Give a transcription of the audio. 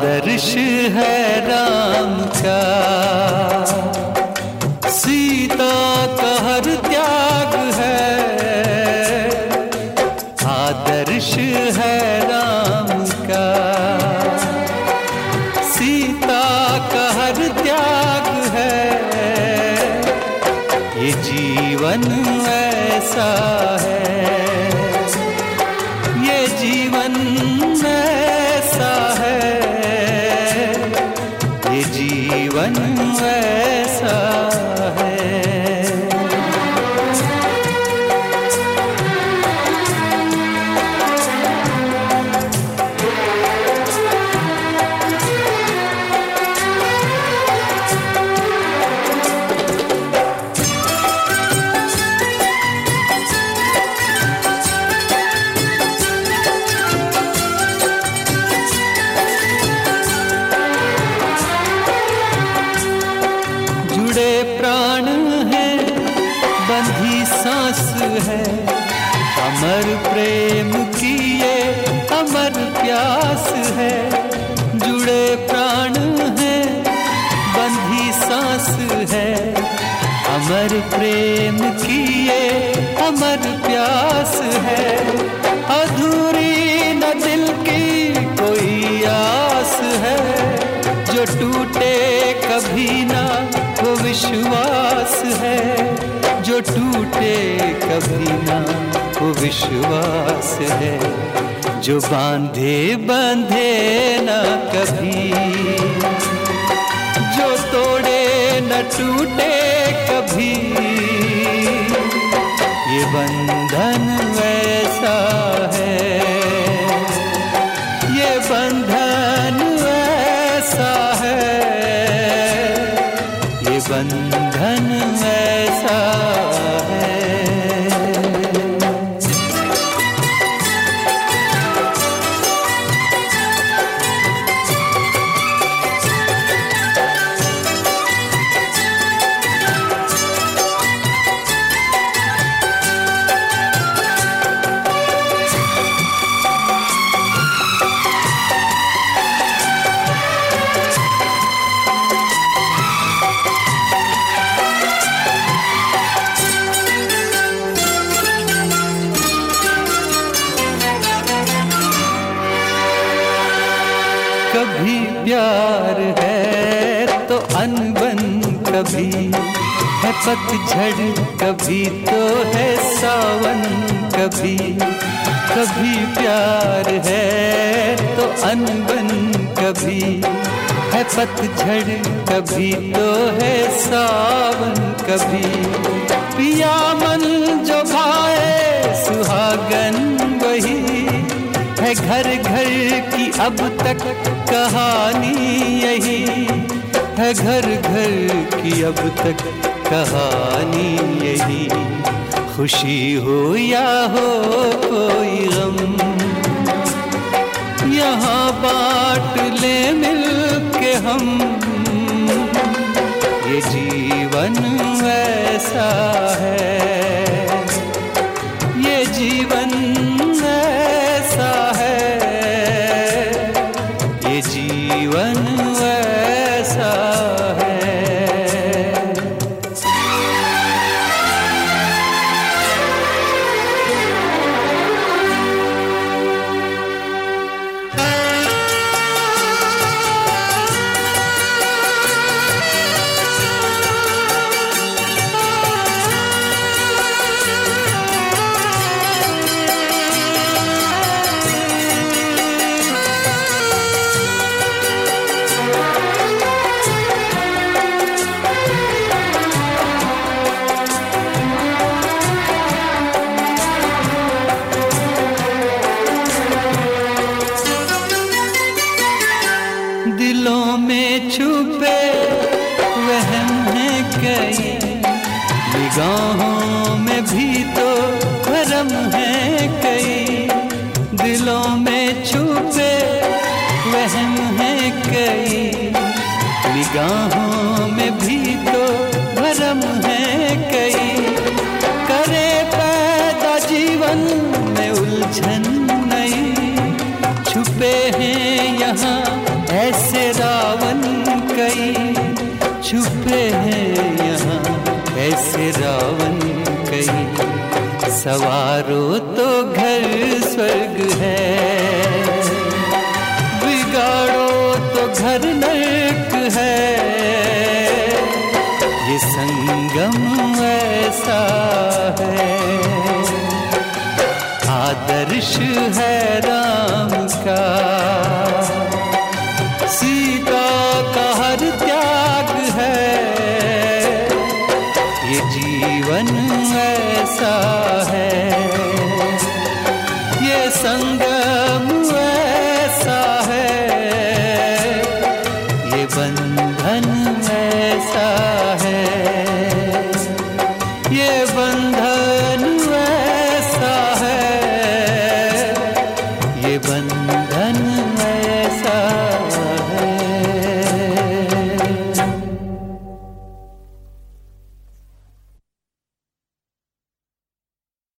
आदर्श है राम का, सीता का हर त्याग है। आदर्श है राम का, सीता का हर त्याग है। ये जीवन ऐसा है, ये जीवन ऐसा है, ये जीवन ऐसा है। प्राण है, बंधी सांस है, अमर प्रेम की ये अमर प्यास है। जुड़े प्राण है, बंधी सांस है, अमर प्रेम की ये अमर प्यास है। अधूरी न दिल की कोई आस है, जो टूटे कभी ना वो विश्वास है, जो टूटे कभी ना वो विश्वास है। जो बांधे बंधे न कभी, जो तोड़े न टूटे कभी। ये बंधन ऐसा है, ये बंधन ऐसा है, ये बंधन ऐसा है। कभी प्यार है तो अनबन, कभी है पतझड़, कभी तो है सावन। कभी कभी प्यार है तो अनबन, कभी है पतझड़, कभी तो है सावन। कभी पिया मन जो भाए सुहागन वही है, घर घर की अब तक कहानी यही है, घर घर की अब तक कहानी यही। खुशी हो या हो कोई गम, यहाँ बांट ले मिल के हम। ये जीवन ऐसा है, ये जीवन ऐसा है, ये जीवन ऐसा है। दिलों में छुपे वहम है कई, निगाहों में भी तो भरम है कई। दिलों में छुपे वहम है कई, निगाहों में भी तो भरम है कई। करे पैदा जीवन में उलझन नई, छुपे हैं यहाँ ऐसे छुपे हैं यहाँ ऐसे रावण कई। सवारो तो घर स्वर्ग है, बिगाड़ो तो घर नरक है। ये संगम ऐसा है, आदर्श है राम का। सीता का हर त्याग है, ये जीवन ऐसा है, ये संगम